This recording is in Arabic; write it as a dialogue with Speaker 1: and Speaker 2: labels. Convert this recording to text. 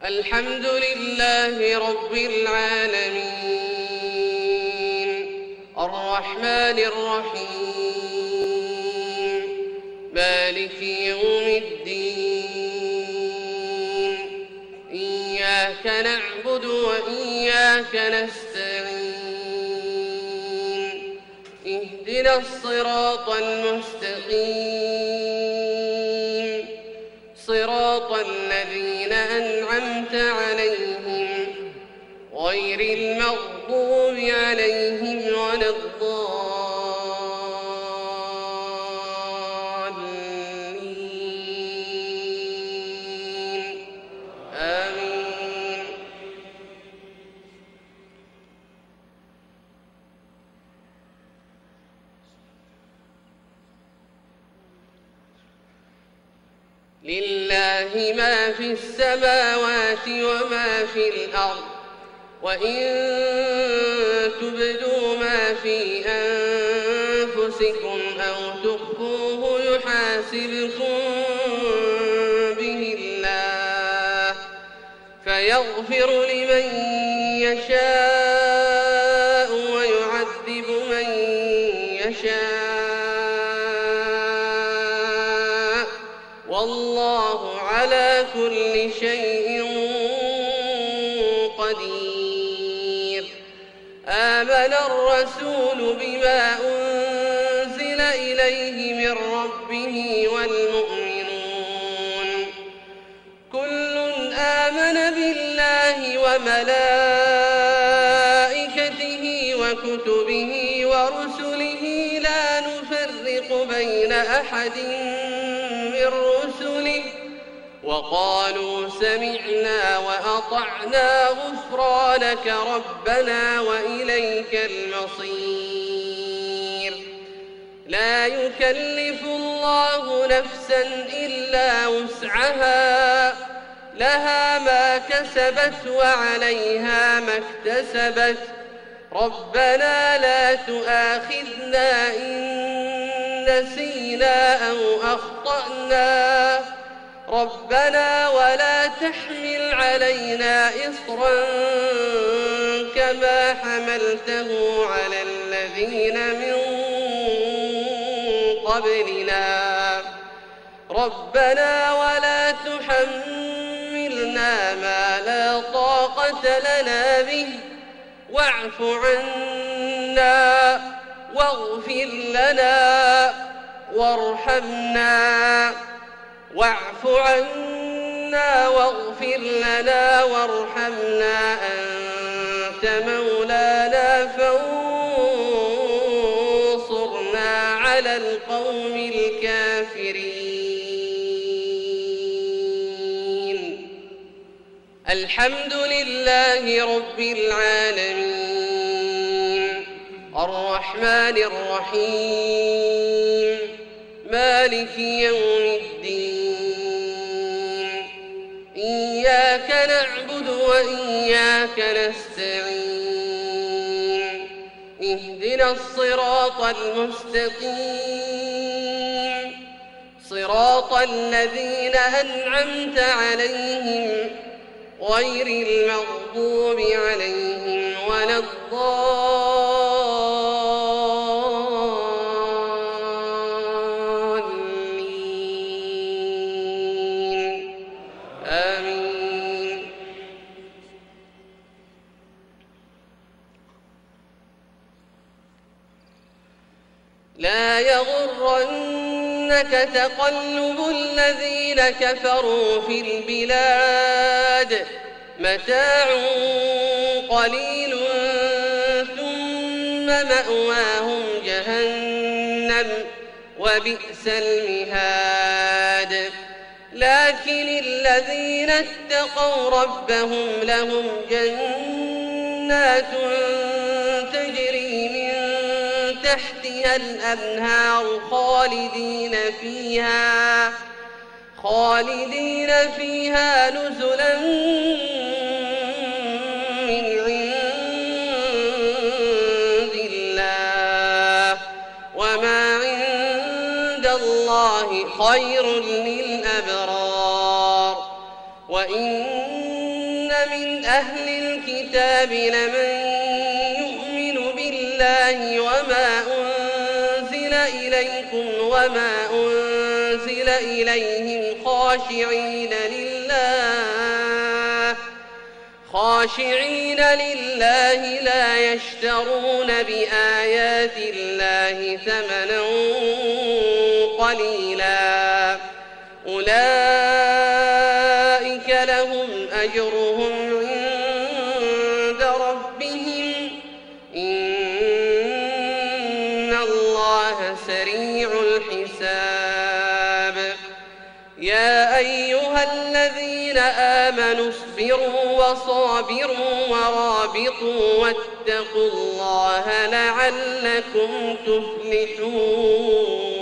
Speaker 1: الحمد لله رب العالمين الرحمن الرحيم مالك يوم الدين إياك نعبد وإياك نستعين اهدنا الصراط المستقيم صراط الذين أنعمت عليهم غير المغضوب عليهم ولا الضالين آمين. لله ما في السماوات وما في الأرض وإن تبدوا ما في أنفسكم أو تخفوه يحاسبكم به الله فيغفر لمن يشاء ويعذب من يشاء والله على كل شيء قدير. آمن الرسول بما أنزل إليه من ربه والمؤمنون كل آمن بالله وملائكته وكتبه ورسله لا نفرق بين أحد من رسله وقالوا سمعنا وأطعنا غفرانك ربنا وإليك المصير. لا يكلف الله نفسا إلا وسعها لها ما كسبت وعليها ما اكتسبت ربنا لا تؤاخذنا إن نسينا أو أخطأنا ربنا ولا تحمل علينا إصرا كما حملته على الذين من قبلنا ربنا ولا تحملنا ما لا طاقة لنا به واعف عنا واغفر لنا وارحمنا واعف عنا واغفر لنا وارحمنا أنت مولانا فانصرنا على القوم الكافرين. الحمد لله رب العالمين الرحمن الرحيم مالك يوم الدين إياك نعبد وإياك نستعين اهدنا الصراط المستقيم صراط الذين أنعمت عليهم غير المغضوب عليهم ولا الضالين آمين. لا يغرنك تقلب الذين كفروا في البلاد متاع قليل ثم مأواهم جهنم وبئس المهاد. لكن الذين اتقوا ربهم لهم جنات تجري من تحتها الأنهار خالدين فيها نزلا من عند الله وما عند الله خير للأبرار وإن من أهل الكتاب لمن يؤمن بالله وما أنزل إليكم وما أنزل إليهم خاشعين لله لا يشترون بآيات الله ثمنا قليلا أولئك لهم أجرهم عند ربهم إن الله سريع الحساب يا أيها الذين آمنوا اصبروا وصابروا ورابطوا واتقوا الله لعلكم تفلحون.